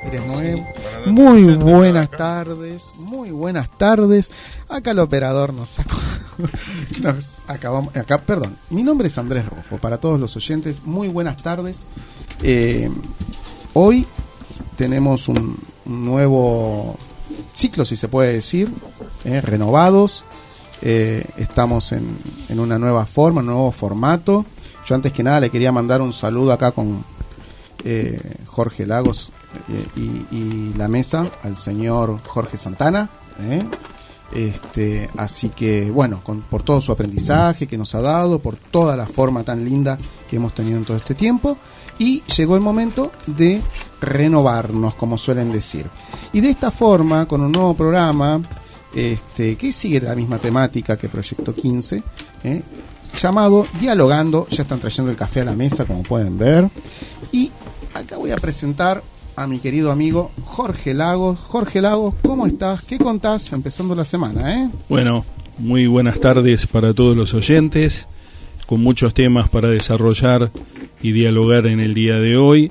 eres nuevo. Muy buenas tardes, muy buenas tardes. Acá el operador nos acabamos. Perdón, mi nombre es Andrés Rofo. Para todos los oyentes, muy buenas tardes. Hoy tenemos un nuevo ciclo, si se puede decir, renovados. Estamos en una nueva forma, un nuevo formato. Yo antes que nada le quería mandar un saludo acá con Jorge Lagos y la mesa al señor Jorge Santana, así que bueno, por todo su aprendizaje que nos ha dado, por toda la forma tan linda que hemos tenido en todo este tiempo, y llegó el momento de renovarnos, como suelen decir, y de esta forma, con un nuevo programa que sigue la misma temática que Proyecto 15, llamado Dialogando. Ya están trayendo el café a la mesa, como pueden ver, y acá voy a presentar a mi querido amigo Jorge Lagos. Jorge Lagos, ¿cómo estás? ¿Qué contás empezando la semana? Bueno, muy buenas tardes para todos los oyentes, con muchos temas para desarrollar y dialogar en el día de hoy,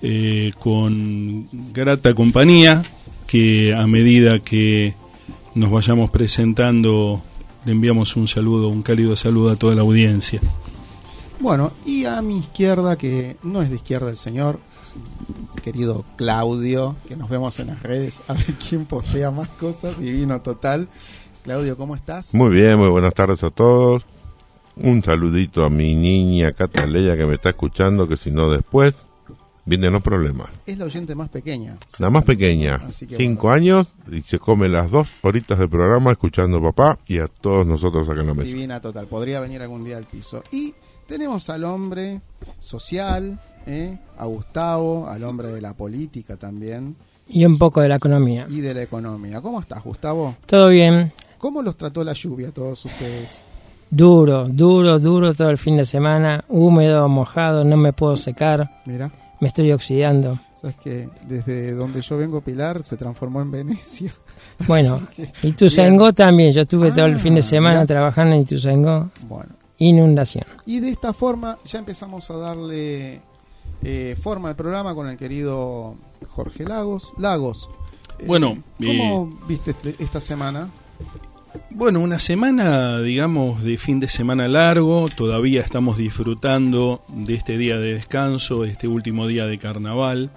con grata compañía, que a medida que nos vayamos presentando le enviamos un saludo, un cálido saludo a toda la audiencia. Bueno, y a mi izquierda, que no es de izquierda el señor, querido Claudio, que nos vemos en las redes, a ver quién postea más cosas, divino total. Claudio, ¿cómo estás? Muy bien, muy buenas tardes a todos. Un saludito a mi niña Cataleya que me está escuchando, que si no después vienen los problemas. Es la oyente más pequeña. La más pequeña, 5 años, y se come las 2 horitas del programa escuchando a papá y a todos nosotros acá en la mesa. Divina total, podría venir algún día al piso. Y tenemos al hombre social, a Gustavo, al hombre de la política también. Y un poco de la economía. Y de la economía. ¿Cómo estás, Gustavo? Todo bien. ¿Cómo los trató la lluvia a todos ustedes? Duro todo el fin de semana, húmedo, mojado, no me puedo secar. Mira. Me estoy oxidando. Sabes que desde donde yo vengo, Pilar, se transformó en Venecia. Bueno, Ituzaingó también. Yo estuve todo el fin de semana trabajando en Ituzaingó. Bueno. Inundación. Y de esta forma ya empezamos a darle forma al programa con el querido Jorge Lagos. Lagos, bueno, ¿cómo viste esta semana? Bueno, una semana, digamos, de fin de semana largo. Todavía estamos disfrutando de este día de descanso, este último día de carnaval,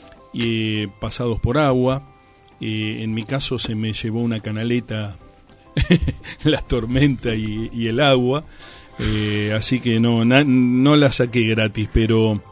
pasados por agua. En mi caso se me llevó una canaleta la tormenta y el agua, así que no la saqué gratis, pero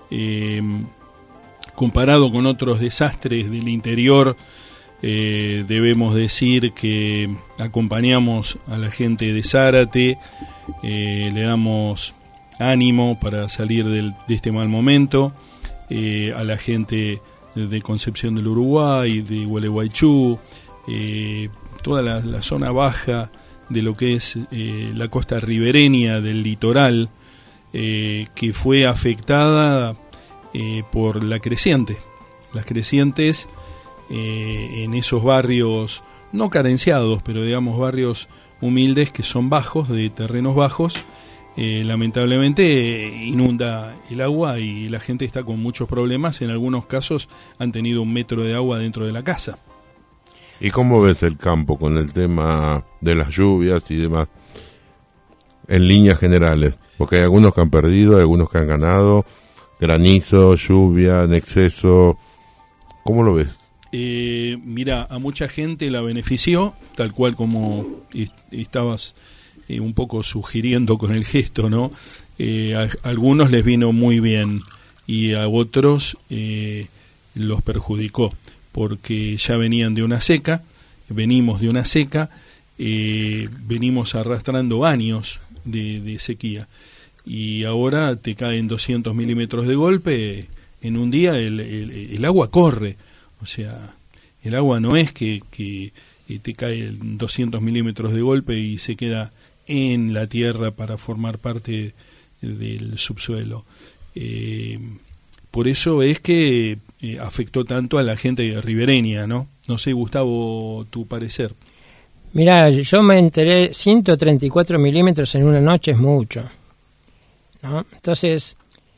comparado con otros desastres del interior, debemos decir que acompañamos a la gente de Zárate, le damos ánimo para salir de este mal momento, a la gente de Concepción del Uruguay, de Gualeguaychú, toda la zona baja de lo que es la costa ribereña del litoral, que fue afectada por la creciente. Las crecientes en esos barrios no carenciados, pero digamos barrios humildes que son bajos, de terrenos bajos, lamentablemente inunda el agua y la gente está con muchos problemas. En algunos casos han tenido 1 metro de agua dentro de la casa. ¿Y cómo ves el campo con el tema de las lluvias y demás en líneas generales? Porque hay algunos que han perdido, hay algunos que han ganado, granizo, lluvia en exceso. ¿Cómo lo ves? Mira, a mucha gente la benefició, tal cual como estabas un poco sugiriendo con el gesto, ¿no? A algunos les vino muy bien y a otros los perjudicó, porque ya venían de una seca, venimos de una seca, venimos arrastrando años de sequía, y ahora te caen 200 milímetros de golpe en un día. El agua corre. O sea, el agua no es que te cae 200 milímetros de golpe y se queda en la tierra para formar parte del subsuelo. Por eso es que afectó tanto a la gente ribereña, ¿no? No sé, Gustavo, tu parecer. Mirá, yo me enteré, 134 milímetros en una noche es mucho, ¿no? Entonces,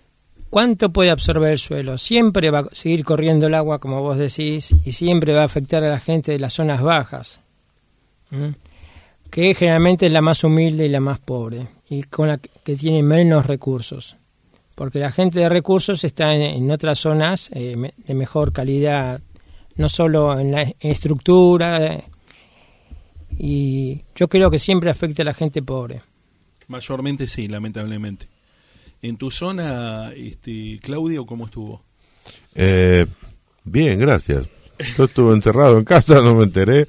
¿cuánto puede absorber el suelo? Siempre va a seguir corriendo el agua, como vos decís, y siempre va a afectar a la gente de las zonas bajas, que generalmente es la más humilde y la más pobre, y con la que tiene menos recursos. Porque la gente de recursos está en otras zonas de mejor calidad, no solo en la estructura, y yo creo que siempre afecta a la gente pobre. Mayormente sí, lamentablemente. En tu zona, Claudio, ¿cómo estuvo? Bien, gracias. Yo estuve encerrado en casa, no me enteré.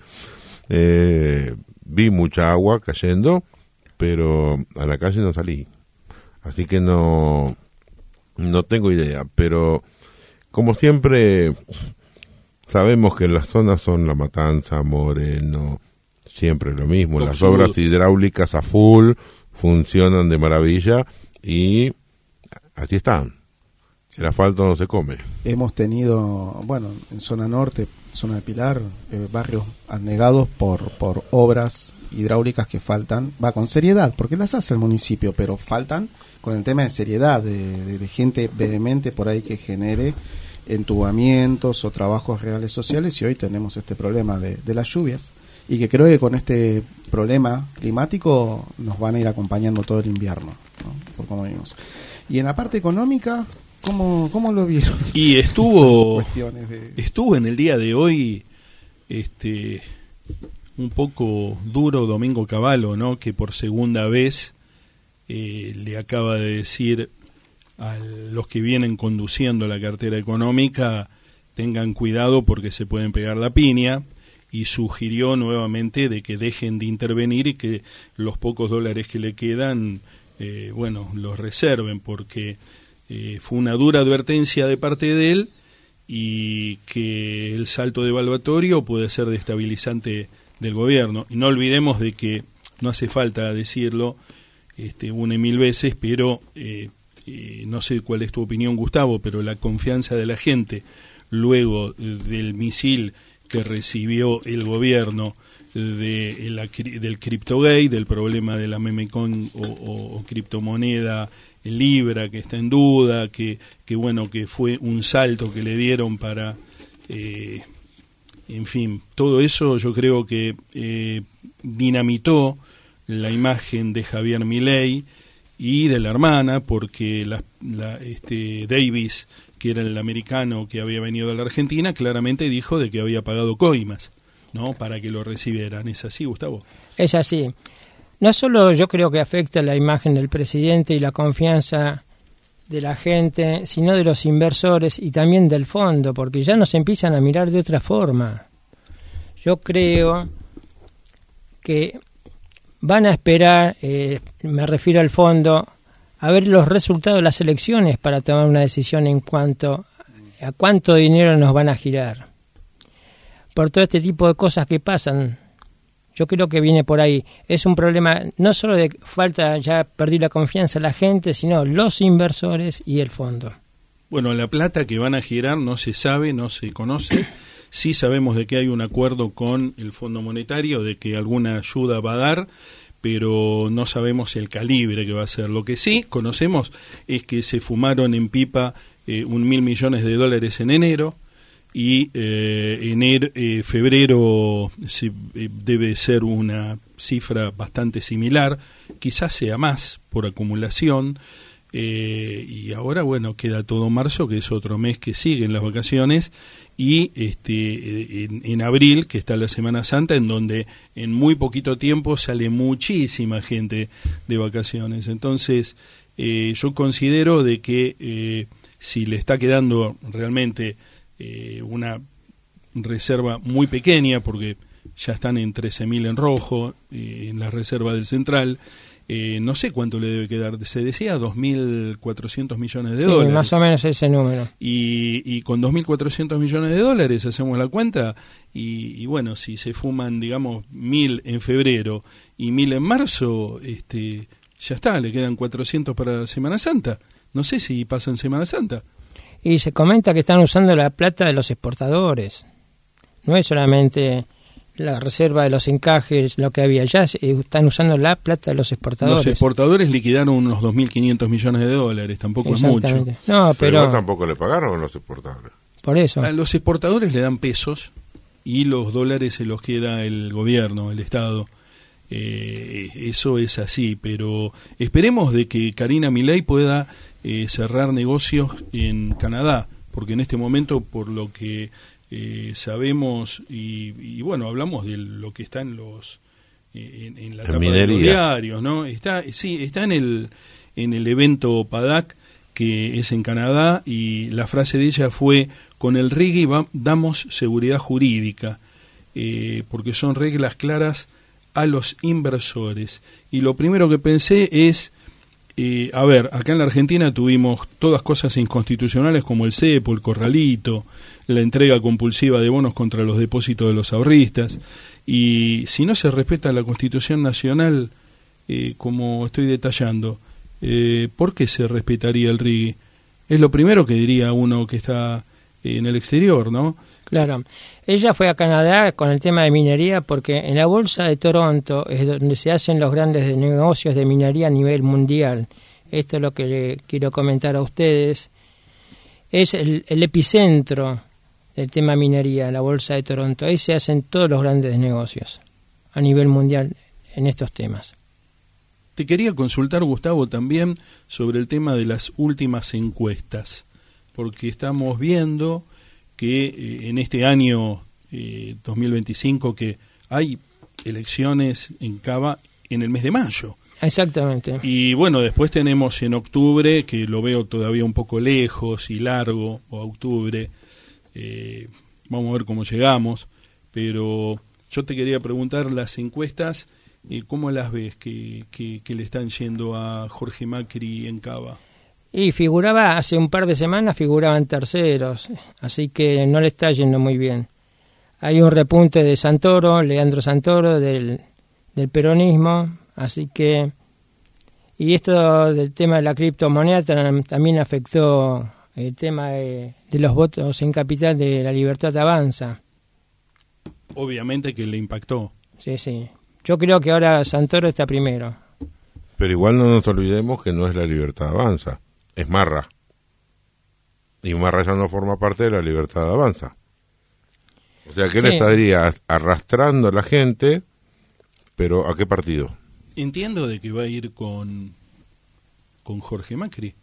Vi mucha agua cayendo, pero a la calle no salí. Así que no tengo idea. Pero como siempre, sabemos que las zonas son La Matanza, Moreno, siempre lo mismo. Las obras hidráulicas a full funcionan de maravilla y así están. El asfalto no se come. Hemos tenido, bueno, en zona norte, zona de Pilar, barrios anegados por obras hidráulicas que faltan, va con seriedad, porque las hace el municipio, pero faltan con el tema de seriedad, de gente vehemente por ahí que genere entubamientos o trabajos reales sociales, y hoy tenemos este problema de las lluvias, y que creo que con este problema climático nos van a ir acompañando todo el invierno, ¿no? Por como vimos. Y en la parte económica, ¿cómo lo vieron? Y estuvo en el día de hoy un poco duro Domingo Cavallo, ¿no? Que por segunda vez le acaba de decir a los que vienen conduciendo la cartera económica, tengan cuidado porque se pueden pegar la piña, y sugirió nuevamente de que dejen de intervenir y que los pocos dólares que le quedan, los reserven, porque fue una dura advertencia de parte de él, y que el salto devaluatorio puede ser destabilizante del gobierno. Y no olvidemos de que, no hace falta decirlo una y mil veces, pero no sé cuál es tu opinión, Gustavo, pero la confianza de la gente luego del misil que recibió el gobierno del CryptoGate, del problema de la memecoin o criptomoneda Libra que está en duda, que fue un salto que le dieron para, en fin, todo eso yo creo que dinamitó la imagen de Javier Milei y de la hermana, porque Davis, que era el americano que había venido a la Argentina, claramente dijo de que había pagado coimas, ¿no?, para que lo recibieran. ¿Es así, Gustavo? Es así. No solo yo creo que afecta la imagen del presidente y la confianza de la gente, sino de los inversores y también del fondo, porque ya nos empiezan a mirar de otra forma. Yo creo que van a esperar, me refiero al fondo, a ver los resultados de las elecciones para tomar una decisión en cuanto a cuánto dinero nos van a girar. Por todo este tipo de cosas que pasan, yo creo que viene por ahí. Es un problema no solo de falta, ya perdí la confianza de la gente, sino los inversores y el fondo. Bueno, la plata que van a girar no se sabe, no se conoce. Sí sabemos de que hay un acuerdo con el Fondo Monetario, de que alguna ayuda va a dar, pero no sabemos el calibre que va a ser. Lo que sí conocemos es que se fumaron en pipa 1.000 millones de dólares en enero, y febrero debe ser una cifra bastante similar, quizás sea más por acumulación, y ahora queda todo marzo, que es otro mes que siguen las vacaciones, y en abril, que está la Semana Santa, en donde en muy poquito tiempo sale muchísima gente de vacaciones. Entonces yo considero de que si le está quedando realmente una reserva muy pequeña, porque ya están en 13.000 en rojo, en la reserva del Central, no sé cuánto le debe quedar, se decía 2.400 millones de dólares. Más o menos ese número. Y con 2.400 millones de dólares hacemos la cuenta, y bueno, si se fuman, digamos, 1.000 en febrero y 1.000 en marzo, ya está, le quedan 400 para Semana Santa. No sé si pasa en Semana Santa. Y se comenta que están usando la plata de los exportadores. No es solamente la reserva de los encajes, lo que había. Ya están usando la plata de los exportadores. Los exportadores liquidaron unos 2.500 millones de dólares, tampoco es mucho. No, pero igual tampoco le pagaron a los exportadores. Por eso. A los exportadores le dan pesos y los dólares se los queda el gobierno, el Estado. Eso es así, pero esperemos de que Karina Milei pueda cerrar negocios en Canadá, porque en este momento, por lo que sabemos y bueno, hablamos de lo que está en los en la tapa de los diarios, ¿no? Está en el evento PADAC, que es en Canadá, y la frase de ella fue: con el RIGI damos seguridad jurídica, porque son reglas claras a los inversores. Y lo primero que pensé es, a ver, acá en la Argentina tuvimos todas cosas inconstitucionales como el cepo, el corralito, la entrega compulsiva de bonos contra los depósitos de los ahorristas, y si no se respeta la Constitución Nacional, como estoy detallando, ¿por qué se respetaría el RIGI? Es lo primero que diría uno que está en el exterior, ¿no? Claro. Ella fue a Canadá con el tema de minería porque en la bolsa de Toronto es donde se hacen los grandes negocios de minería a nivel mundial. Esto es lo que le quiero comentar a ustedes. Es el epicentro del tema minería, la bolsa de Toronto. Ahí se hacen todos los grandes negocios a nivel mundial en estos temas. Te quería consultar, Gustavo, también sobre el tema de las últimas encuestas, porque estamos viendo que en este año 2025 que hay elecciones en Cava en el mes de mayo. Exactamente. Y bueno, después tenemos en octubre, que lo veo todavía un poco lejos y largo, o octubre. Vamos a ver cómo llegamos, pero yo te quería preguntar, las encuestas, ¿cómo las ves que le están yendo a Jorge Macri en Cava? Y figuraba, hace un par de semanas figuraban terceros, así que no le está yendo muy bien. Hay un repunte de Santoro, Leandro Santoro, del peronismo, así que... Y esto del tema de la criptomoneda también afectó el tema de los votos en capital de La Libertad Avanza. Obviamente que le impactó. Sí, sí. Yo creo que ahora Santoro está primero. Pero igual no nos olvidemos que no es La Libertad Avanza. Es Marra. Y Marra ya no forma parte de La Libertad Avanza. O sea, que él estaría arrastrando a la gente, pero ¿a qué partido? Entiendo de que va a ir con Jorge Macri.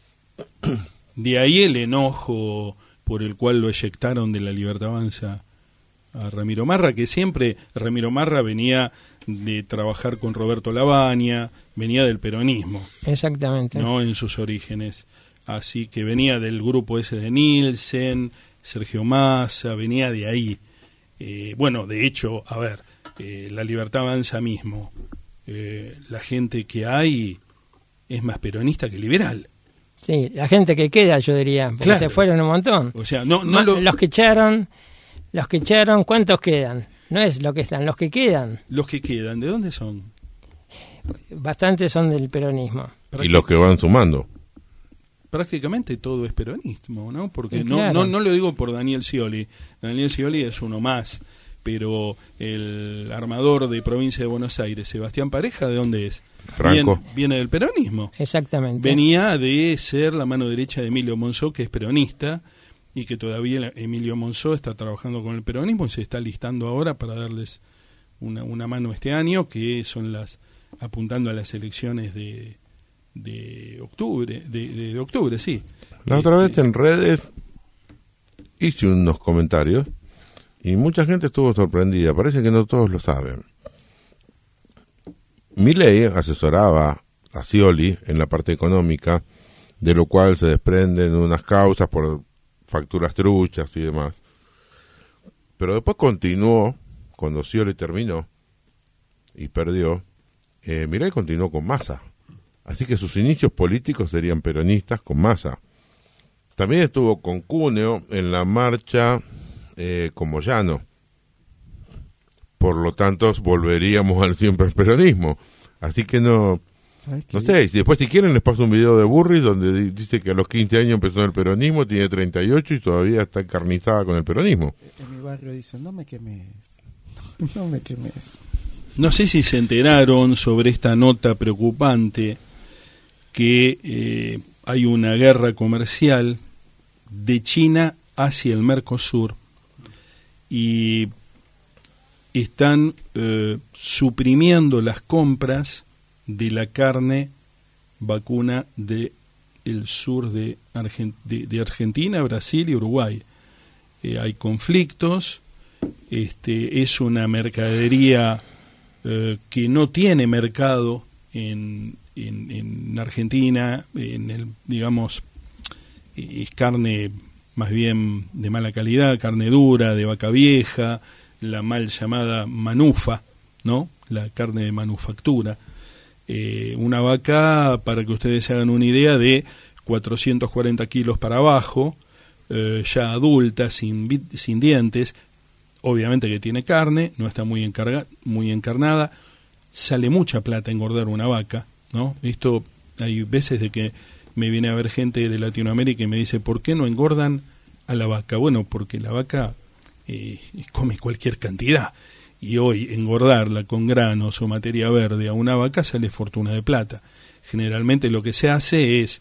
De ahí el enojo por el cual lo eyectaron de La Libertad Avanza a Ramiro Marra, que siempre Ramiro Marra venía de trabajar con Roberto Lavagna, venía del peronismo. Exactamente. No en sus orígenes. Así que venía del grupo ese de Nielsen, Sergio Massa, venía de ahí. Bueno, de hecho, a ver, La Libertad Avanza mismo, la gente que hay es más peronista que liberal. Sí, la gente que queda, yo diría, porque claro, se fueron un montón. O sea, no los que echaron, ¿cuántos quedan? No es lo que están, los que quedan. Los que quedan, ¿de dónde son? Bastantes son del peronismo. Y los que van sumando. Prácticamente todo es peronismo, ¿no? Porque sí, claro. no lo digo por Daniel Scioli. Daniel Scioli es uno más, pero el armador de provincia de Buenos Aires, Sebastián Pareja, ¿de dónde es? Franco. Viene del peronismo. Exactamente. Venía de ser la mano derecha de Emilio Monzó, que es peronista, y que todavía Emilio Monzó está trabajando con el peronismo y se está listando ahora para darles una mano este año, que son apuntando a las elecciones de octubre, de octubre, sí. La otra vez en redes hice unos comentarios y mucha gente estuvo sorprendida, parece que no todos lo saben. Milei asesoraba a Scioli en la parte económica, de lo cual se desprenden unas causas por facturas truchas y demás. Pero después continuó, cuando Scioli terminó y perdió, Milei continuó con Massa. Así que sus inicios políticos serían peronistas con Massa. También estuvo con Cúneo en la marcha con Moyano. Por lo tanto, volveríamos al siempre peronismo. Así que no sé, después si quieren les paso un video de Burris donde dice que a los 15 años empezó en el peronismo, tiene 38 y todavía está encarnizada con el peronismo. En mi barrio dicen, no me quemes. No me quemes. No sé si se enteraron sobre esta nota preocupante que hay una guerra comercial de China hacia el Mercosur y están suprimiendo las compras de la carne vacuna de el sur de Argentina, Brasil y Uruguay. Hay conflictos, es una mercadería que no tiene mercado en Argentina, digamos, es carne más bien de mala calidad, carne dura, de vaca vieja, la mal llamada manufa, ¿no? La carne de manufactura. Una vaca, para que ustedes se hagan una idea, de 440 kilos para abajo, ya adulta, sin dientes, obviamente que tiene carne, no está muy encarnada, sale mucha plata engordar una vaca, ¿no? Esto, hay veces de que me viene a ver gente de Latinoamérica y me dice, ¿por qué no engordan a la vaca? Bueno, porque la vaca come cualquier cantidad, y hoy engordarla con granos o materia verde a una vaca sale fortuna de plata. Generalmente lo que se hace es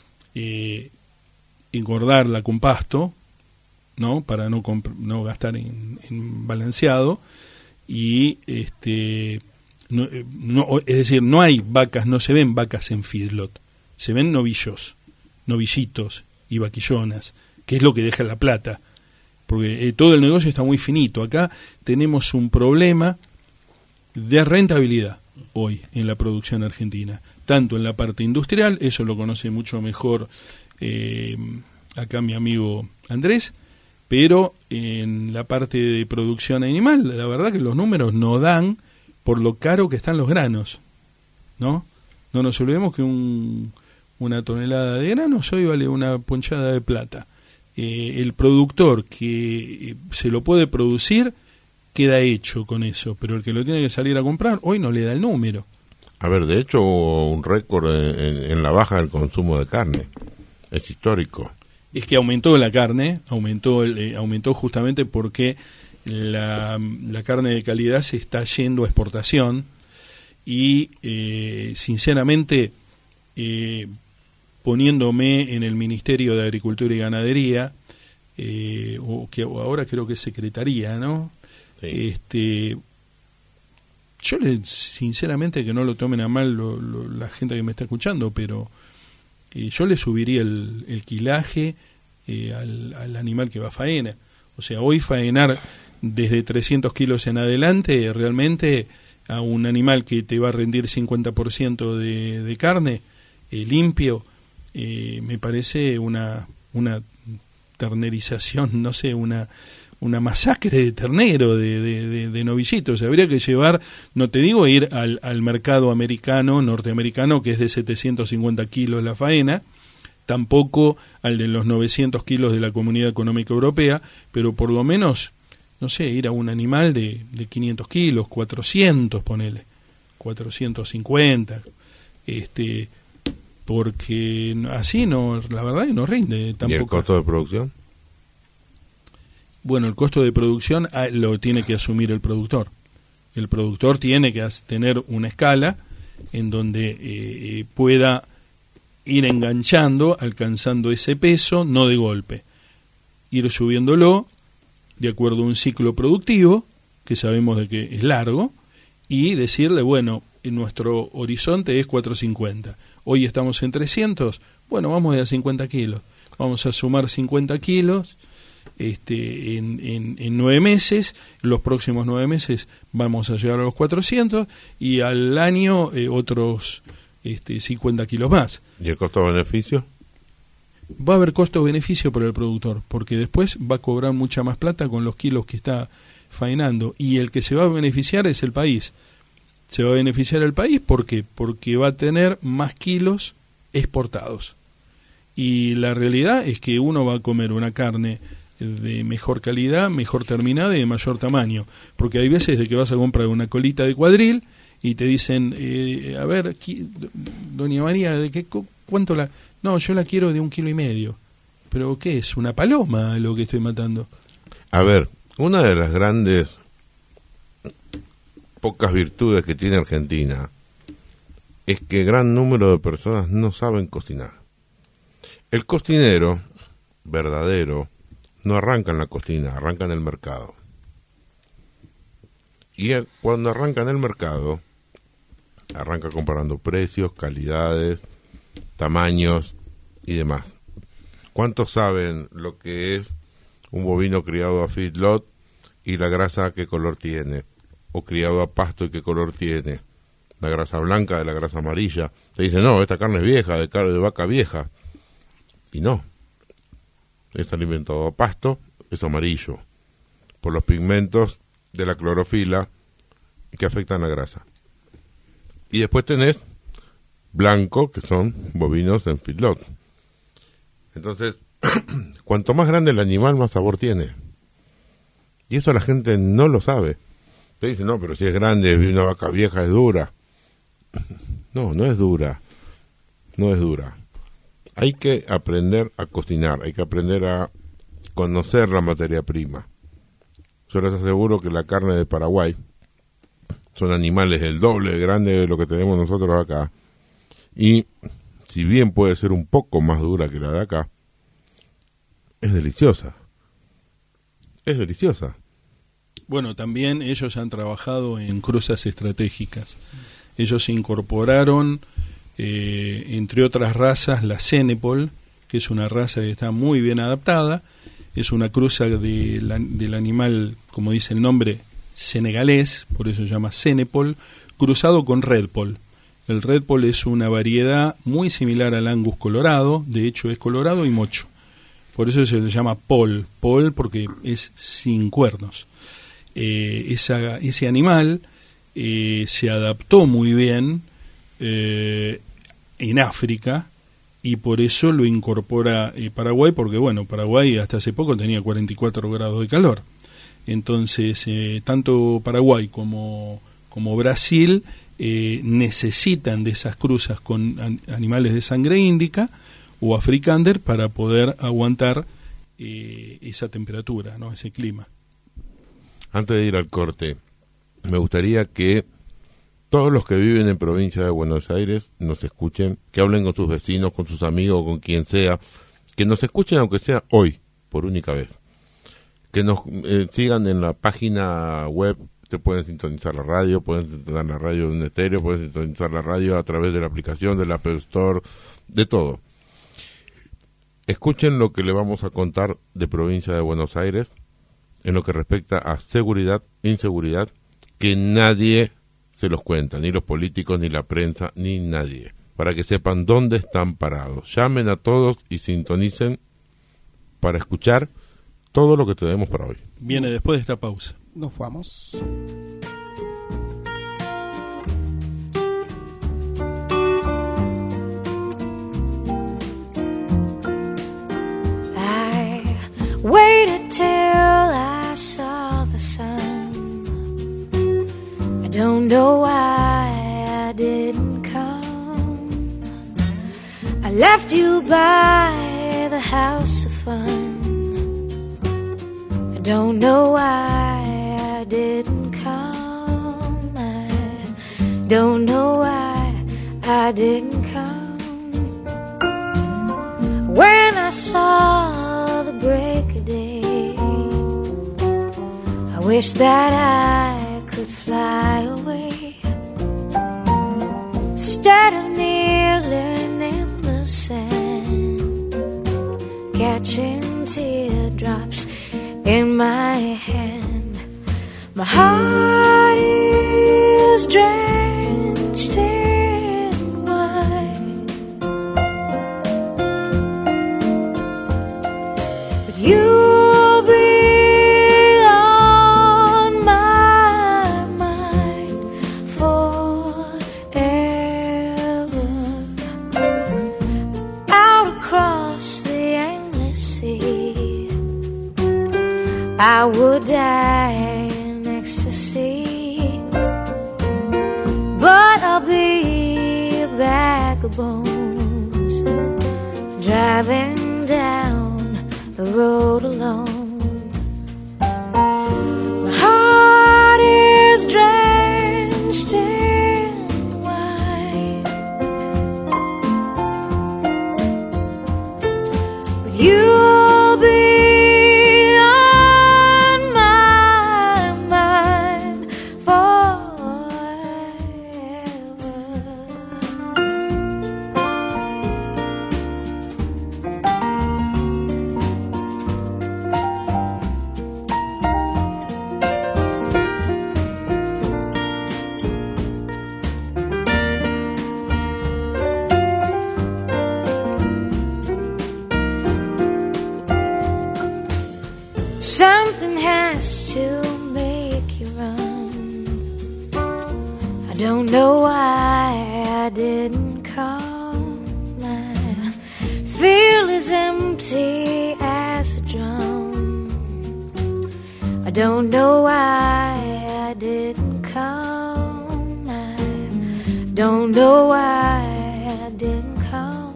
engordarla con pasto, ¿no? Para no gastar en balanceado, y no, es decir, no hay vacas, no se ven vacas en feedlot, se ven novillitos y vaquillonas, que es lo que deja la plata, porque todo el negocio está muy finito. Acá tenemos un problema de rentabilidad hoy en la producción argentina, tanto en la parte industrial, eso lo conoce mucho mejor acá mi amigo Andrés, pero en la parte de producción animal, la verdad que los números no dan por lo caro que están los granos, ¿no? No nos olvidemos que una tonelada de granos hoy vale una ponchada de plata. El productor que se lo puede producir queda hecho con eso, pero el que lo tiene que salir a comprar hoy no le da el número. A ver, de hecho hubo un récord en la baja del consumo de carne, es histórico. Es que aumentó la carne, aumentó justamente porque la carne de calidad se está yendo a exportación y sinceramente poniéndome en el Ministerio de Agricultura y Ganadería, o ahora creo que es Secretaría, ¿no? Sí. Yo sinceramente, que no lo tomen a mal la gente que me está escuchando, pero yo le subiría el quilaje al animal que va a faena. O sea, hoy faenar desde 300 kilos en adelante, realmente a un animal que te va a rendir 50% de carne limpio, me parece una ternerización, no sé, una masacre de ternero, de novillitos. Habría que llevar, no te digo ir al mercado norteamericano, que es de 750 kilos la faena, tampoco al de los 900 kilos de la Comunidad Económica Europea, pero por lo menos, no sé, ir a un animal de 500 kilos, 400, ponele, 450, porque así no, la verdad que no rinde tampoco. ¿Y el costo de producción? Bueno, el costo de producción lo tiene que asumir el productor. El productor tiene que tener una escala en donde pueda ir enganchando, alcanzando ese peso, no de golpe. Ir subiéndolo de acuerdo a un ciclo productivo, que sabemos de que es largo, y decirle, bueno, nuestro horizonte es 450. Hoy estamos en 300, bueno, vamos a 50 kilos. Vamos a sumar 50 kilos en 9 meses, los próximos 9 meses vamos a llegar a los 400 y al año otros 50 kilos más. ¿Y el costo-beneficio? Va a haber costo-beneficio para el productor, porque después va a cobrar mucha más plata con los kilos que está faenando, y el que se va a beneficiar es el país. Se va a beneficiar el país, ¿por qué? Porque va a tener más kilos exportados. Y la realidad es que uno va a comer una carne de mejor calidad, mejor terminada y de mayor tamaño, porque hay veces de que vas a comprar una colita de cuadril y te dicen, a ver, doña María, ¿de qué cuánto la...? No, yo la quiero de 1,5 kilos. ¿Pero qué es? ¿Una paloma lo que estoy matando? A ver, una de las grandes pocas virtudes que tiene Argentina es que gran número de personas no saben cocinar. El cocinero verdadero no arranca en la cocina, arranca en el mercado. Y cuando arranca en el mercado, arranca comparando precios, calidades, tamaños y demás. ¿Cuántos saben lo que es un bovino criado a feedlot y la grasa qué color tiene? O criado a pasto y qué color tiene. La grasa blanca de la grasa amarilla. Te dicen, no, esta carne es vieja, de vaca vieja. Y no. Es alimentado a pasto, es amarillo. Por los pigmentos de la clorofila que afectan la grasa. Y después tenés blanco, que son bovinos en feedlot. Entonces, cuanto más grande el animal, más sabor tiene. Y eso la gente no lo sabe. Te dicen, no, pero si es grande, una vaca vieja es dura. No, no es dura. No es dura. Hay que aprender a cocinar, hay que aprender a conocer la materia prima. Yo les aseguro que la carne de Paraguay son animales el doble de grande de lo que tenemos nosotros acá. Y si bien puede ser un poco más dura que la de acá, es deliciosa. Es deliciosa. Bueno, también ellos han trabajado en cruzas estratégicas. Ellos incorporaron, entre otras razas, la Cenepol, que es una raza que está muy bien adaptada. Es una cruza del animal, como dice el nombre, senegalés, por eso se llama Cenepol, cruzado con Redpol. El Redpol es una variedad muy similar al Angus colorado, de hecho es colorado y mocho. Por eso se le llama Pol porque es sin cuernos. Ese animal se adaptó muy bien en África y por eso lo incorpora Paraguay, porque bueno, Paraguay hasta hace poco tenía 44 grados de calor. Entonces, tanto Paraguay como Brasil necesitan de esas cruzas con animales de sangre índica o africander para poder aguantar esa temperatura, ¿no? Ese clima. Antes de ir al corte, me gustaría que todos los que viven en provincia de Buenos Aires nos escuchen, que hablen con sus vecinos, con sus amigos, con quien sea, que nos escuchen aunque sea hoy, por única vez. Que nos sigan en la página web, te pueden sintonizar la radio, pueden sintonizar la radio en estéreo, pueden sintonizar la radio a través de la aplicación, del Apple Store, de todo. Escuchen lo que le vamos a contar de provincia de Buenos Aires en lo que respecta a seguridad, inseguridad, que nadie se los cuenta, ni los políticos, ni la prensa, ni nadie, para que sepan dónde están parados. Llamen a todos y sintonicen para escuchar todo lo que tenemos para hoy. Viene después de esta pausa. Nos vamos. Waited till I saw the sun. I don't know why I didn't come. I left you by the house of fun. I don't know why I didn't come. I don't know why I didn't come. When I saw the break of day, I wish that I could fly away instead of kneeling in the sand, catching teardrops in my hand. My heart is drenched in wine, but you'll be on my mind forever. Out across the endless sea, I would die in ecstasy, but I'll be a bag of bones, driving down the road alone. My heart is drenched Something has to make you run. I don't know why I didn't call. I feel as empty as a drum. I don't know why I didn't come. I don't know why I didn't come.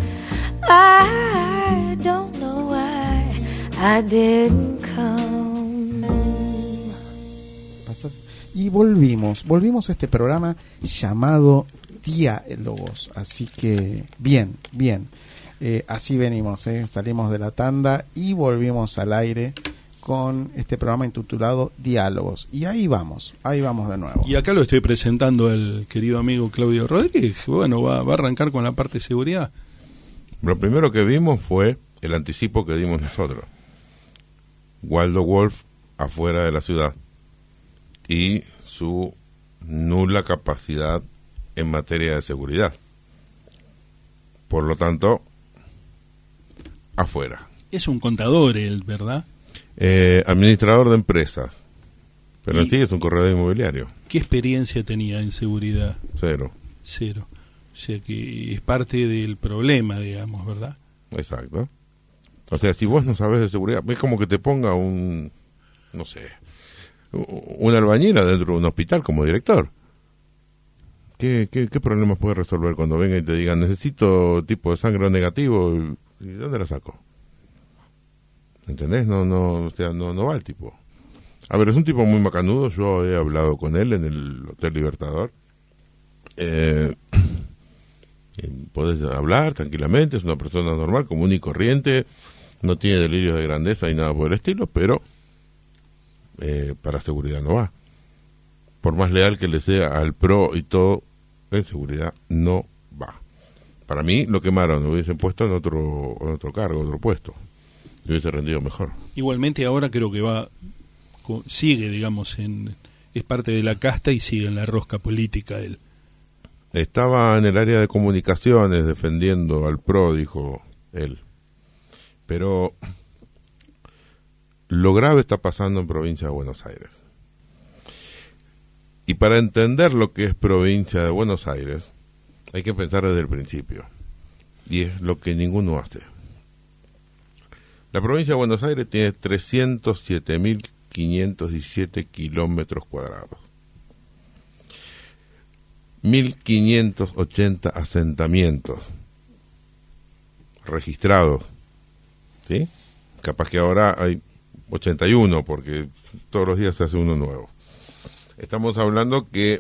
I don't know why I didn't come. Y volvimos a este programa llamado Diálogos. Así que bien. Así venimos, salimos de la tanda y volvimos al aire con este programa intitulado Diálogos. Y ahí vamos de nuevo. Y acá lo estoy presentando al querido amigo Claudio Rodríguez. Bueno, va a arrancar con la parte de seguridad. Lo primero que vimos fue el anticipo que dimos nosotros. Waldo Wolf afuera de la ciudad y su nula capacidad en materia de seguridad. Por lo tanto, afuera. Es un contador él, ¿verdad? Administrador de empresas, pero en sí es un corredor inmobiliario. ¿Qué experiencia tenía en seguridad? Cero. O sea que es parte del problema, digamos, ¿verdad? Exacto. O sea, si vos no sabes de seguridad, es como que te ponga un albañil adentro de un hospital como director. ¿Qué problemas puedes resolver cuando venga y te digan necesito tipo de sangre negativo? ¿Y dónde la saco? ¿Entendés? No va el tipo. A ver, es un tipo muy macanudo. Yo he hablado con él en el Hotel Libertador. Podés hablar tranquilamente. Es una persona normal, común y corriente. No tiene delirio de grandeza ni nada por el estilo, pero para seguridad no va. Por más leal que le sea al PRO y todo, en seguridad no va. Para mí lo quemaron, lo hubiesen puesto en otro cargo, otro puesto. Y hubiese rendido mejor. Igualmente ahora creo que sigue, digamos, es parte de la casta y sigue en la rosca política él. Estaba en el área de comunicaciones defendiendo al PRO, dijo él. Pero lo grave está pasando en provincia de Buenos Aires. Y para entender lo que es provincia de Buenos Aires, hay que pensar desde el principio. Y es lo que ninguno hace. La provincia de Buenos Aires tiene 307.517 kilómetros cuadrados. 1.580 asentamientos registrados. ¿Sí? Capaz que ahora hay 81 porque todos los días se hace uno nuevo. Estamos hablando que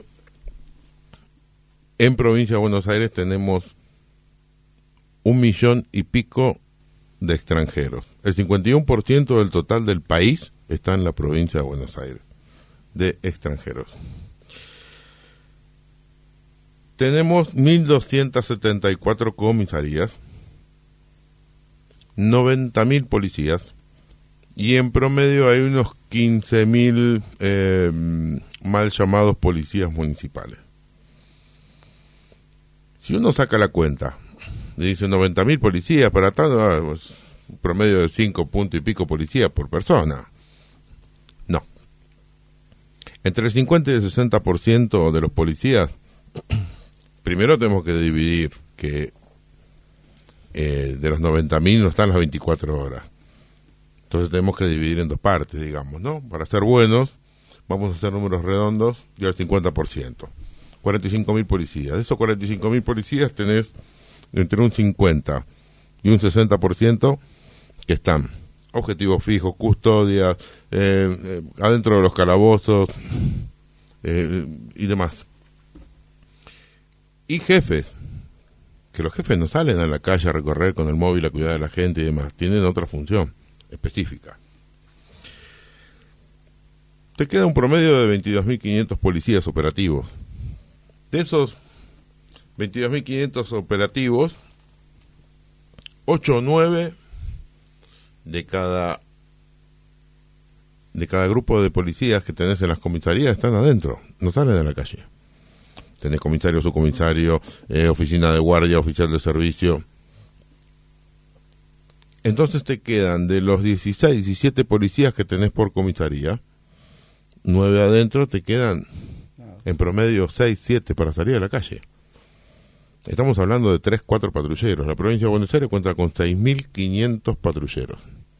en provincia de Buenos Aires tenemos 1 millón y pico de extranjeros. El 51% del total del país está en la provincia de Buenos Aires, de extranjeros. Tenemos 1.274 comisarías, 90.000 policías y en promedio hay unos 15.000 mal llamados policías municipales. Si uno saca la cuenta y dice 90.000 policías para tanto, un promedio de 5 puntos y pico policías por persona. No. Entre el 50 y el 60% de los policías, primero tenemos que dividir que de los 90.000 no están las 24 horas. Entonces tenemos que dividir en dos partes, digamos, ¿no? Para ser buenos, vamos a hacer números redondos y al 50%. 45.000 policías. De esos 45.000 policías tenés entre un 50 y un 60% que están objetivos fijos, custodias, adentro de los calabozos y demás. Y jefes, que los jefes no salen a la calle a recorrer con el móvil a cuidar de la gente y demás, tienen otra función específica. Te queda un promedio de 22.500 policías operativos. De esos 22.500 operativos, 8 o 9 de cada grupo de policías que tenés en las comisarías están adentro, no salen a la calle. Tenés comisario, subcomisario, oficina de guardia, oficial de servicio. Entonces te quedan de los 16, 17 policías que tenés por comisaría, 9 adentro, te quedan en promedio 6, 7 para salir a la calle. Estamos hablando de 3, 4 patrulleros. La provincia de Buenos Aires cuenta con 6.500 patrulleros.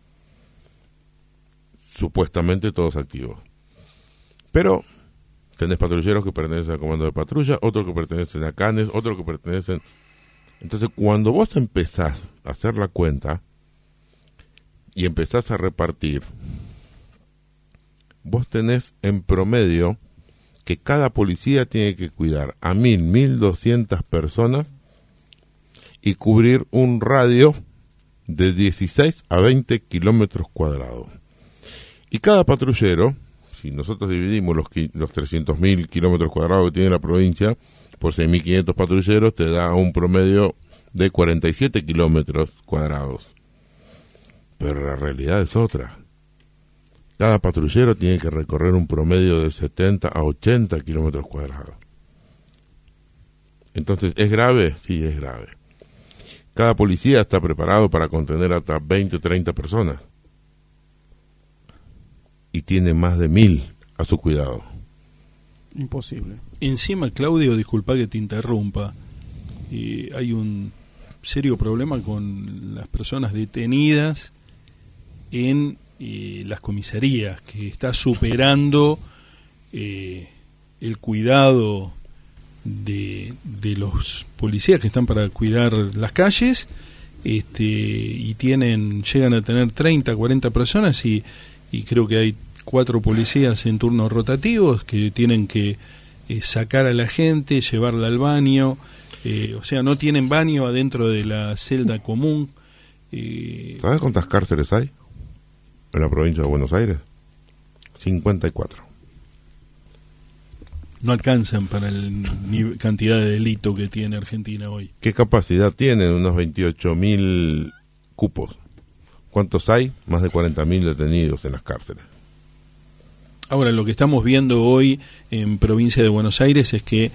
Supuestamente todos activos. Pero tenés patrulleros que pertenecen al comando de patrulla, otros que pertenecen a CANES, otros que pertenecen... Entonces, cuando vos empezás a hacer la cuenta y empezás a repartir, vos tenés en promedio que cada policía tiene que cuidar a 1.200 personas y cubrir un radio de 16 a 20 kilómetros cuadrados. Y cada patrullero, si nosotros dividimos los 300.000 kilómetros cuadrados que tiene la provincia por 6.500 patrulleros, te da un promedio de 47 kilómetros cuadrados. Pero la realidad es otra. Cada patrullero tiene que recorrer un promedio de 70 a 80 kilómetros cuadrados. Entonces, ¿es grave? Sí, es grave. Cada policía está preparado para contener hasta 20 o 30 personas. Y tiene más de 1.000 a su cuidado. Imposible. Encima, Claudio, disculpa que te interrumpa, hay un serio problema con las personas detenidas en las comisarías, que está superando el cuidado de los policías que están para cuidar las calles, y llegan a tener 30, 40 personas y creo que hay 4 policías en turnos rotativos que tienen que sacar a la gente, llevarla al baño, o sea, no tienen baño adentro de la celda común. ¿Sabes cuántas cárceles hay en la provincia de Buenos Aires? 54. No alcanzan para la cantidad de delito que tiene Argentina hoy. ¿Qué capacidad tienen? Unos 28.000 cupos. ¿Cuántos hay? Más de 40.000 detenidos en las cárceles. Ahora, lo que estamos viendo hoy en provincia de Buenos Aires es que,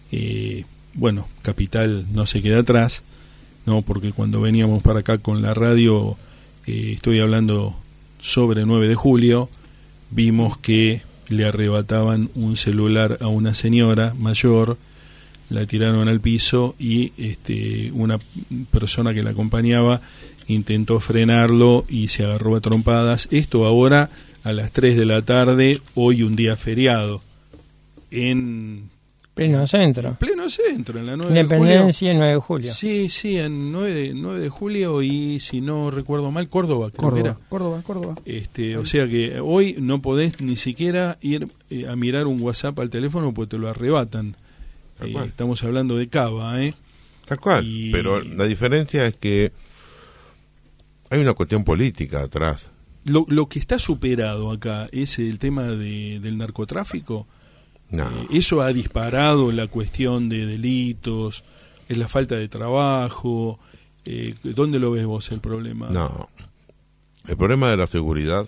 Capital no se queda atrás, ¿no? Porque cuando veníamos para acá con la radio, estoy hablando sobre 9 de julio, vimos que le arrebataban un celular a una señora mayor, la tiraron al piso y una persona que la acompañaba intentó frenarlo y se agarró a trompadas. Esto ahora a las 3 de la tarde, hoy un día feriado, en pleno centro. En pleno centro, en la 9 Independencia de julio. y 9 de julio. Sí, en 9 de julio y, si no recuerdo mal, Córdoba. Córdoba. O sea que hoy no podés ni siquiera ir a mirar un WhatsApp al teléfono porque te lo arrebatan. Estamos hablando de Cava, Tal cual, pero la diferencia es que hay una cuestión política atrás. Lo que está superado acá es el tema del narcotráfico. No. Eso ha disparado la cuestión de delitos, es la falta de trabajo. ¿Dónde lo ves vos el problema? No, el problema de la seguridad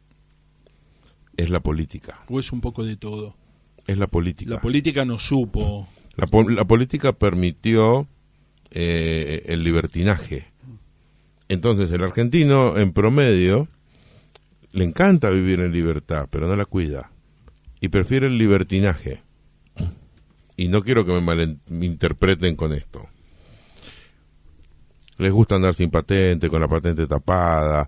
es la política. ¿O es un poco de todo? Es la política. La política no supo. La política permitió el libertinaje. Entonces el argentino en promedio le encanta vivir en libertad, pero no la cuida. Y prefiere el libertinaje. Y no quiero que me malinterpreten con esto. Les gusta andar sin patente, con la patente tapada,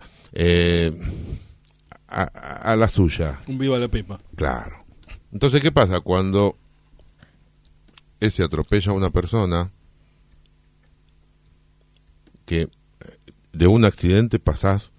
a la suya. Un viva la pepa. Claro. Entonces, ¿qué pasa? Cuando se atropella a una persona, que de un accidente pasás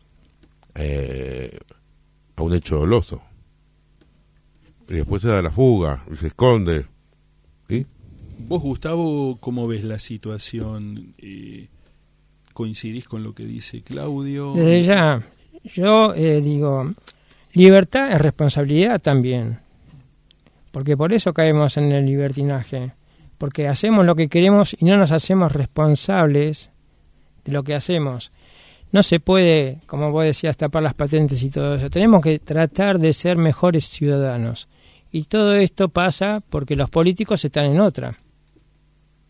a un hecho doloso. Y después se da la fuga, y se esconde. ¿Sí? Vos, Gustavo, ¿cómo ves la situación? ¿Coincidís con lo que dice Claudio? Desde ya, yo digo, libertad es responsabilidad también. Porque por eso caemos en el libertinaje. Porque hacemos lo que queremos y no nos hacemos responsables de lo que hacemos. No se puede, como vos decías, tapar las patentes y todo eso. Tenemos que tratar de ser mejores ciudadanos. Y todo esto pasa porque los políticos están en otra.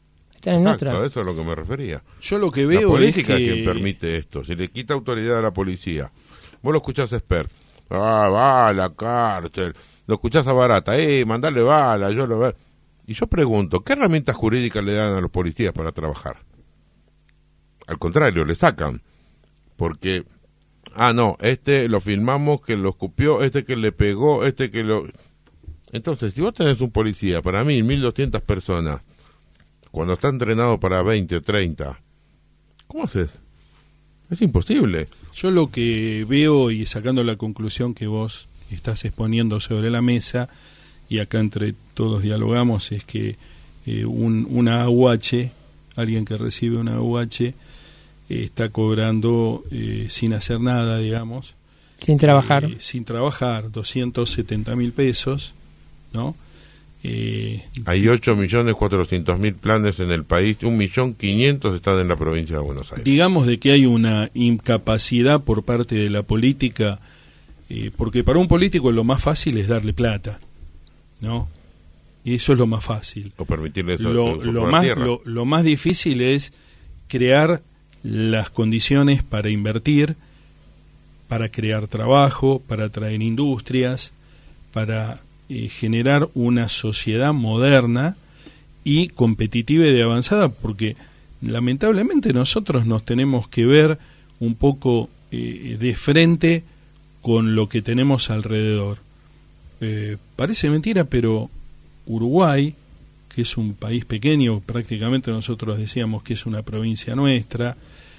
Están en Exacto, otra. a eso es a lo que me refería. Yo lo que veo La política es que... quien permite esto. Si le quita autoridad a la policía, vos lo escuchás a Esper, va a la cárcel, lo escuchás a Barata, mandale bala, yo lo veo. Y yo pregunto, ¿qué herramientas jurídicas le dan a los policías para trabajar? Al contrario, le sacan. Porque, no, este lo filmamos que lo escupió, este que le pegó, este que lo... Entonces, si vos tenés un policía, para mí, 1.200 personas, cuando está entrenado para 20, 30, ¿cómo haces? Es imposible. Yo lo que veo, y sacando la conclusión que vos estás exponiendo sobre la mesa, y acá entre todos dialogamos, es que una AUH, alguien que recibe una AUH, está cobrando sin hacer nada, digamos. Sin trabajar. Sin trabajar, 270.000 pesos, ¿no? Hay 8.400.000 planes en el país, 1.500.000 están en la provincia de Buenos Aires. Digamos de que hay una incapacidad por parte de la política, porque para un político lo más fácil es darle plata, ¿no? Y eso es lo más fácil. O permitirle eso, lo más difícil es crear las condiciones para invertir, para crear trabajo, para traer industrias, para generar una sociedad moderna y competitiva y de avanzada, porque lamentablemente nosotros nos tenemos que ver un poco de frente con lo que tenemos alrededor. Parece mentira, pero Uruguay, que es un país pequeño, prácticamente nosotros decíamos que es una provincia nuestra,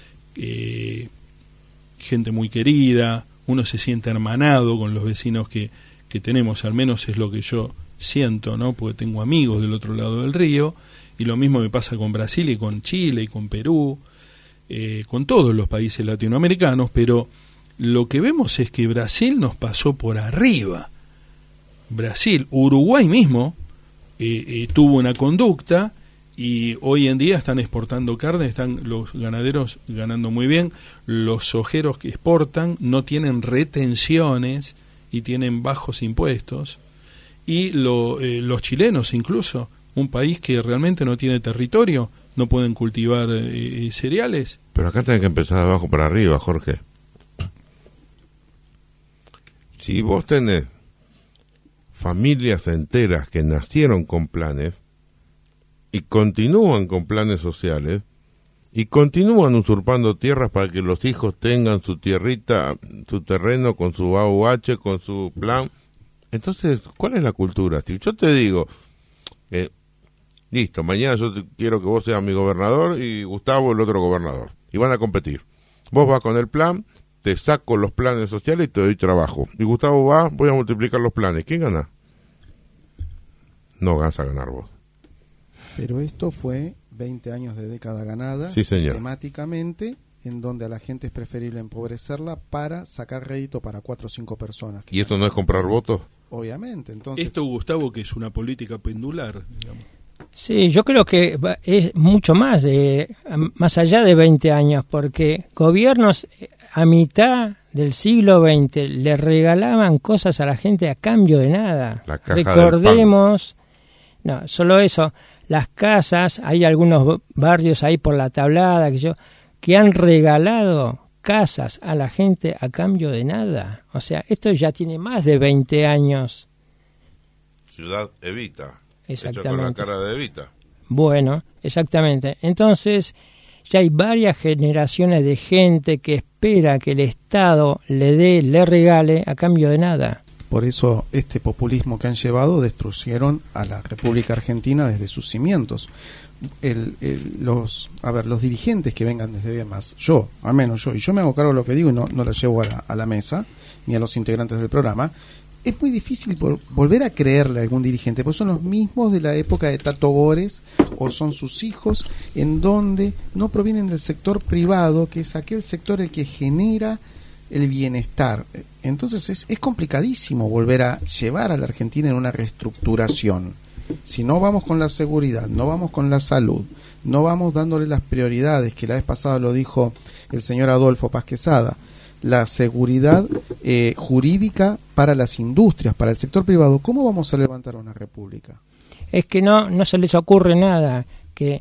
gente muy querida, uno se siente hermanado con los vecinos que tenemos, al menos es lo que yo siento, ¿no? Porque tengo amigos del otro lado del río, y lo mismo me pasa con Brasil y con Chile y con Perú, con todos los países latinoamericanos, pero lo que vemos es que Brasil nos pasó por arriba. Uruguay mismo tuvo una conducta, y hoy en día están exportando carne, están los ganaderos ganando muy bien, los sojeros que exportan no tienen retenciones y tienen bajos impuestos, y los chilenos incluso, un país que realmente no tiene territorio, no pueden cultivar cereales. Pero acá tenés que empezar de abajo para arriba, Jorge. Si vos tenés familias enteras que nacieron con planes y continúan con planes sociales y continúan usurpando tierras para que los hijos tengan su tierrita, su terreno con su AUH, con su plan, entonces, ¿cuál es la cultura? Si yo te digo, listo, mañana yo quiero que vos seas mi gobernador y Gustavo el otro gobernador, y van a competir. Vos vas con el plan, te saco los planes sociales y te doy trabajo. Y Gustavo va, voy a multiplicar los planes. ¿Quién gana? No vas a ganar vos. Pero esto fue 20 años de década ganada, sí, señor, sistemáticamente, en donde a la gente es preferible empobrecerla para sacar rédito para 4 o 5 personas. ¿Y esto no es comprar votos? Obviamente. Entonces, esto, Gustavo, que es una política pendular, digamos. Sí, yo creo que es mucho más allá de 20 años, porque gobiernos a mitad del siglo XX le regalaban cosas a la gente a cambio de nada. La caja Recordemos, no, solo eso, las casas, hay algunos barrios ahí por la Tablada que han regalado casas a la gente a cambio de nada. O sea, esto ya tiene más de 20 años. Ciudad Evita. Exactamente. Hecho con la cara de Evita. Bueno, exactamente. Entonces, ya hay varias generaciones de gente que espera que el Estado le regale a cambio de nada. Por eso este populismo que han llevado destruyeron a la República Argentina desde sus cimientos. Los dirigentes que vengan desde bien más, al menos yo, y yo me hago cargo de lo que digo y no lo llevo a la mesa, ni a los integrantes del programa, es muy difícil volver a creerle a algún dirigente, porque son los mismos de la época de Tato Bores, o son sus hijos, en donde no provienen del sector privado, que es aquel sector el que genera el bienestar. Entonces es complicadísimo volver a llevar a la Argentina en una reestructuración. Si no vamos con la seguridad, no vamos con la salud, no vamos dándole las prioridades, que la vez pasada lo dijo el señor Adolfo Paz Quesada, la seguridad jurídica para las industrias, para el sector privado, ¿cómo vamos a levantar una república? Es que no se les ocurre nada, que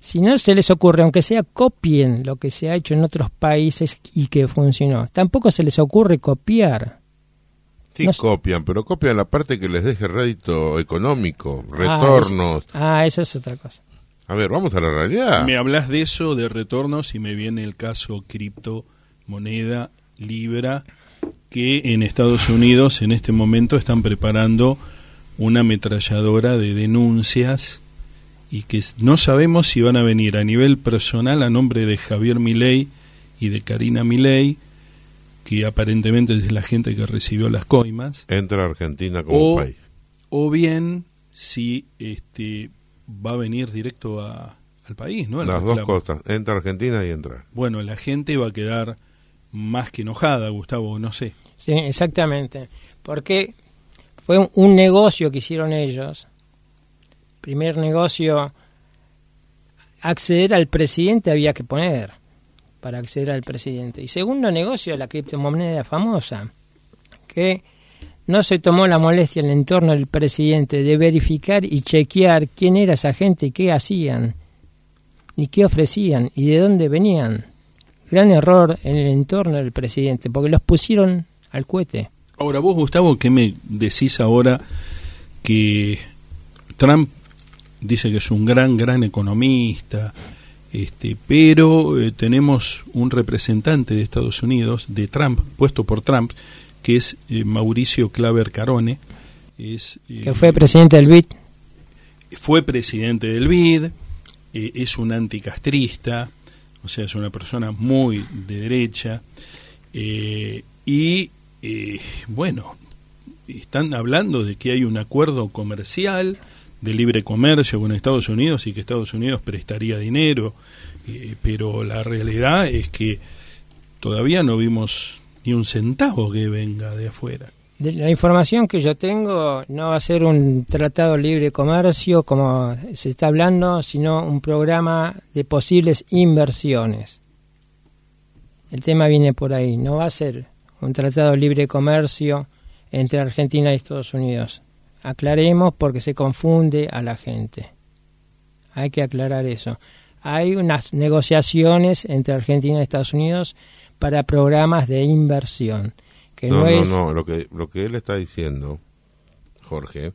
Si no se les ocurre, aunque sea copien lo que se ha hecho en otros países y que funcionó, tampoco se les ocurre copiar. Sí, No copian, pero copian la parte que les deje rédito económico, retornos. Eso es otra cosa. A ver, vamos a la realidad. Me hablas de eso, de retornos, y me viene el caso criptomoneda, Libra, que en Estados Unidos en este momento están preparando una ametralladora de denuncias y que no sabemos si van a venir a nivel personal a nombre de Javier Milei y de Karina Milei, que aparentemente es la gente que recibió las coimas. Entra Argentina como país. O bien si va a venir directo al país, ¿no? Las dos cosas, entra Argentina y entra. Bueno, la gente va a quedar más que enojada, Gustavo, no sé. Sí, exactamente. Porque fue un negocio que hicieron ellos. Primer negocio, acceder al presidente había que poner para acceder al presidente. Y segundo negocio, la criptomoneda famosa, que no se tomó la molestia en el entorno del presidente de verificar y chequear quién era esa gente y qué hacían, ni qué ofrecían y de dónde venían. Gran error en el entorno del presidente, porque los pusieron al cohete. Ahora vos, Gustavo, ¿qué me decís ahora que Trump dice que es un gran economista, pero tenemos un representante de Estados Unidos, de Trump, puesto por Trump, que es Mauricio Claver Carone, que fue presidente del BID. Fue presidente del BID, es un anticastrista, o sea, es una persona muy de derecha, bueno, están hablando de que hay un acuerdo comercial de libre comercio con Estados Unidos y que Estados Unidos prestaría dinero, pero la realidad es que todavía no vimos ni un centavo que venga de afuera. De la información que yo tengo, no va a ser un tratado libre comercio como se está hablando, sino un programa de posibles inversiones. El tema viene por ahí, no va a ser un tratado libre comercio entre Argentina y Estados Unidos. Aclaremos porque se confunde a la gente. Hay que aclarar eso. Hay unas negociaciones entre Argentina y Estados Unidos para programas de inversión. Que no, lo que él está diciendo, Jorge,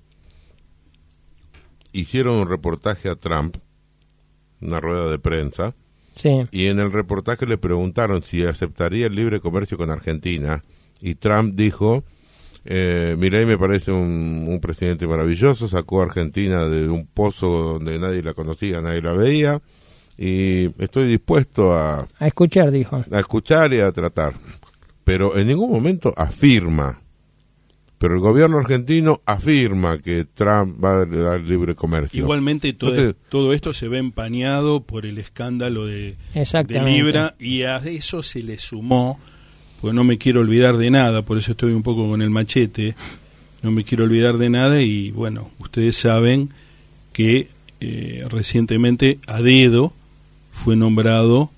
hicieron un reportaje a Trump, una rueda de prensa, sí. Y en el reportaje le preguntaron si aceptaría el libre comercio con Argentina, y Trump dijo: Milei me parece un presidente maravilloso, sacó a Argentina de un pozo donde nadie la conocía, nadie la veía, y estoy dispuesto a escuchar, dijo. A escuchar y a tratar. Pero en ningún momento afirma, pero el gobierno argentino afirma que Trump va a dar libre comercio. Igualmente todo esto se ve empañado por el escándalo de Libra, y a eso se le sumó, pues no me quiero olvidar de nada, por eso estoy un poco con el machete, no me quiero olvidar de nada, y bueno, ustedes saben que recientemente a dedo fue nombrado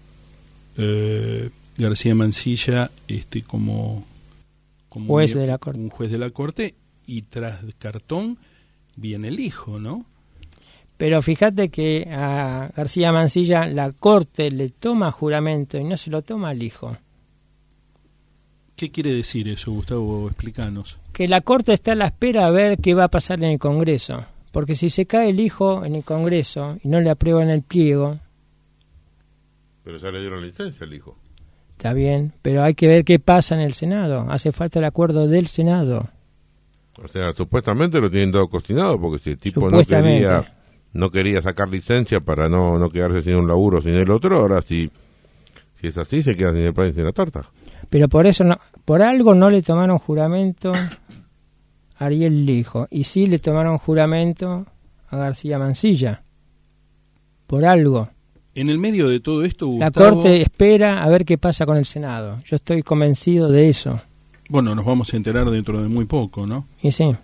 García Mansilla como juez de la corte. Un juez de la corte, y tras cartón viene el hijo, ¿no? Pero fíjate que a García Mansilla la corte le toma juramento y no se lo toma al hijo. ¿Qué quiere decir eso, Gustavo? Explícanos. Que la corte está a la espera a ver qué va a pasar en el Congreso, porque si se cae el hijo en el Congreso y no le aprueban el pliego... Pero ya le dieron licencia al hijo. Está bien, pero hay que ver qué pasa en el Senado. Hace falta el acuerdo del Senado. O sea, supuestamente lo tienen todo cocinado, porque si el tipo no quería sacar licencia para no quedarse sin un laburo, sin el otro, ahora si es así, se queda sin el pan y sin la tarta. Pero por eso por algo no le tomaron juramento a Ariel Lijo, y sí le tomaron juramento a García Mansilla. Por algo. En el medio de todo esto, Gustavo, la Corte espera a ver qué pasa con el Senado. Yo estoy convencido de eso. Bueno, nos vamos a enterar dentro de muy poco, ¿no? Y sí.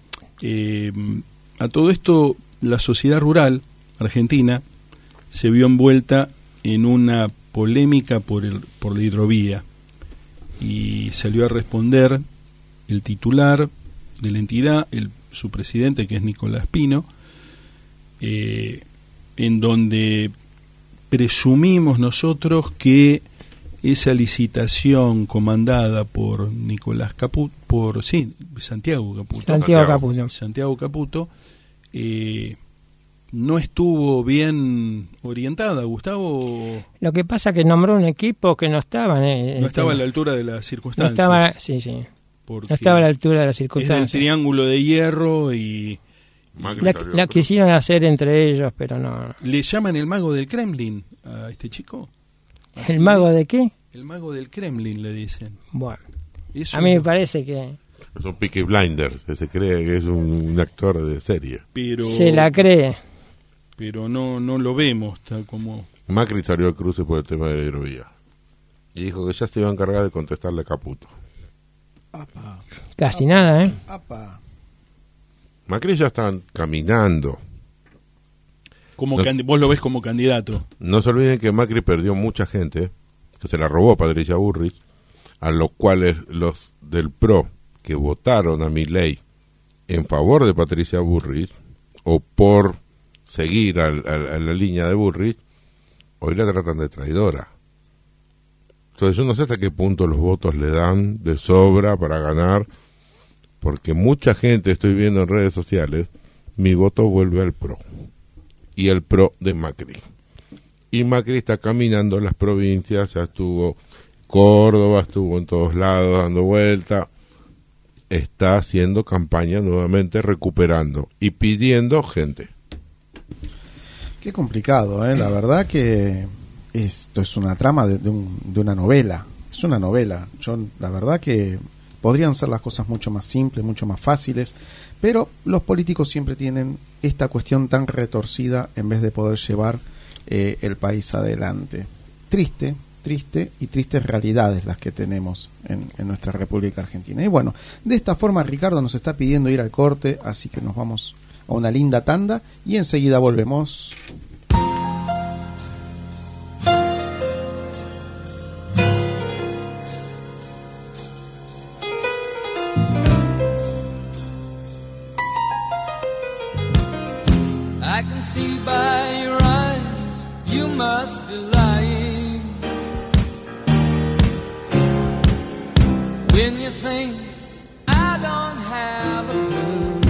A todo esto, la sociedad rural argentina se vio envuelta en una polémica por la hidrovía, y salió a responder el titular de la entidad, su presidente, que es Nicolás Pino, en donde presumimos nosotros que esa licitación comandada por Nicolás Caputo, Santiago Caputo, no estuvo bien orientada, Gustavo. Lo que pasa que nombró un equipo que no estaba no estaba a la altura de las circunstancias. No estaba a la altura de las circunstancias. Es del triángulo de hierro y la quisieron hacer entre ellos, pero no. ¿Le llaman el mago del Kremlin a este chico? ¿El mago de qué? El mago del Kremlin, le dicen. Bueno, eso a mí me parece que... Es un Peaky Blinders, que se cree que es un actor de serie. Pero, se la cree. Pero no lo vemos tal como... Macri salió al cruce por el tema de la hidrovía. Y dijo que ya se iba a encargar de contestarle a Caputo. Apa. Casi nada, ¿eh? Apa. Macri ya está caminando. Vos lo ves como candidato. No se olviden que Macri perdió mucha gente, que se la robó Patricia Bullrich, a los cuales los del PRO que votaron a Milei en favor de Patricia Bullrich o por seguir a la línea de Bullrich, hoy la tratan de traidora. Entonces yo no sé hasta qué punto los votos le dan de sobra para ganar, porque mucha gente, estoy viendo en redes sociales, mi voto vuelve al PRO y el PRO de Macri. Y Macri está caminando en las provincias, ya estuvo Córdoba, estuvo en todos lados dando vuelta, está haciendo campaña nuevamente, recuperando y pidiendo gente. Qué complicado, ¿eh? La verdad que esto es una trama de una novela. Es una novela. La verdad que podrían ser las cosas mucho más simples, mucho más fáciles, pero los políticos siempre tienen esta cuestión tan retorcida en vez de poder llevar el país adelante. Tristes realidades las que tenemos en nuestra República Argentina. Y bueno, de esta forma Ricardo nos está pidiendo ir al corte, así que nos vamos a una linda tanda y enseguida volvemos. I can see by your eyes you must be lying when you think I don't have a clue.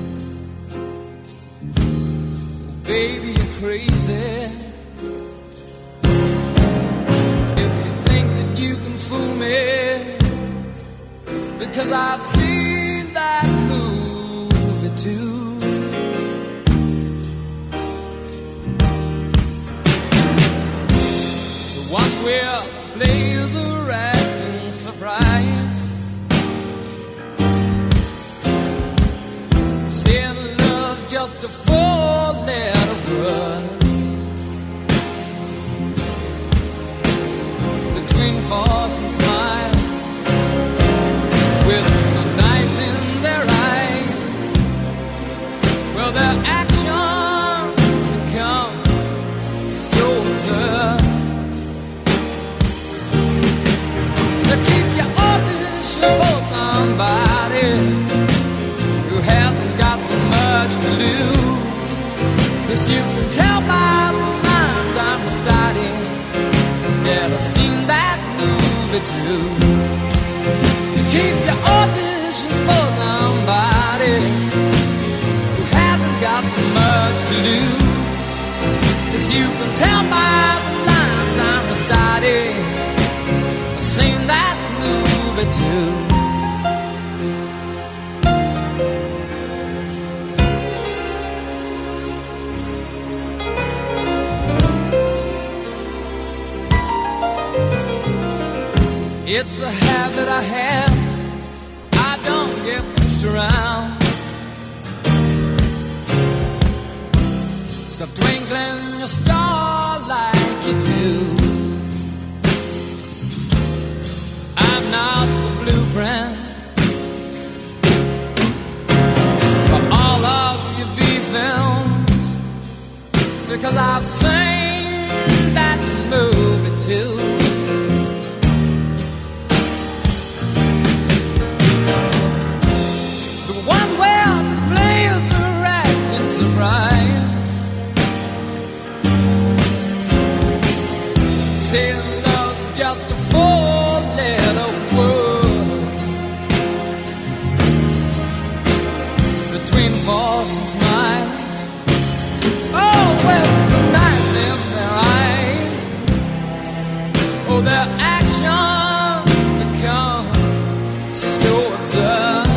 Baby, you're crazy if you think that you can fool me, because I've seen that movie too. One where the players are acting surprised, saying love's just a four-letter word between force and smile, with the knives in their eyes. Well, their actions become so absurd. Keep your audition for somebody who hasn't got so much to lose. 'Cause you can tell by the lines I'm reciting that I've seen that movie too. So keep your audition for somebody who hasn't got so much to lose. 'Cause you can tell by the lines I'm reciting seen that movie too. It's a habit I have, I don't get pushed around. Stop twinkling your star like you do. I'm not the blueprint for all of your B films, because I've seen that movie too. The one where the players are acting surprised, remorse and smiles. Oh, with the knives in their eyes. Oh, their actions become so absurd.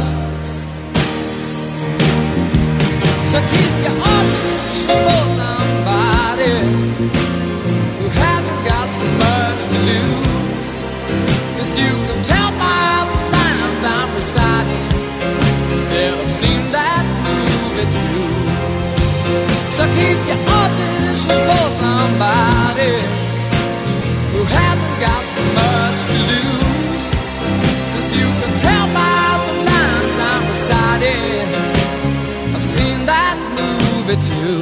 So keep your options for somebody who hasn't got so much to lose. 'Cause you can tell by the lines I'm reciting that I've seen that movie too. So keep your auditions for somebody who hasn't got so much to lose. 'Cause you can tell by the lines I'm reciting I've seen that movie too.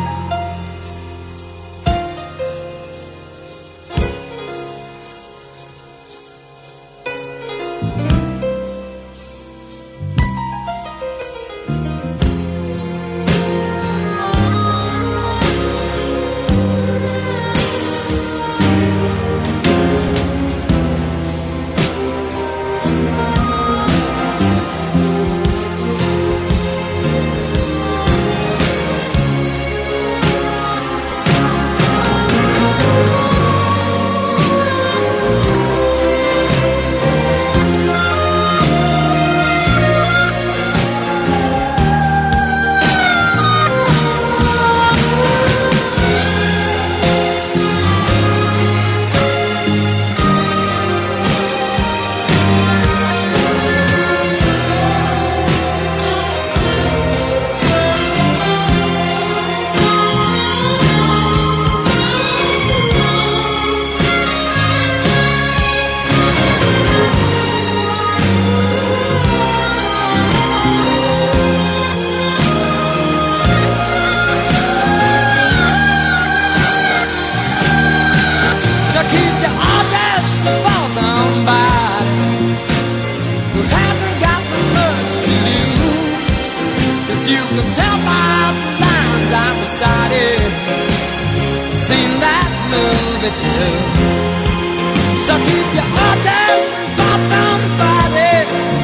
So keep your audience for somebody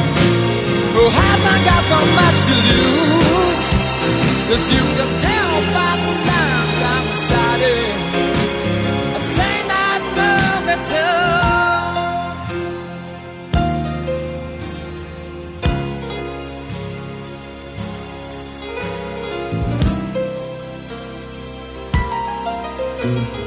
who hasn't got so much to lose. 'Cause you can tell by the lines I'm reciting I've seen that movie too.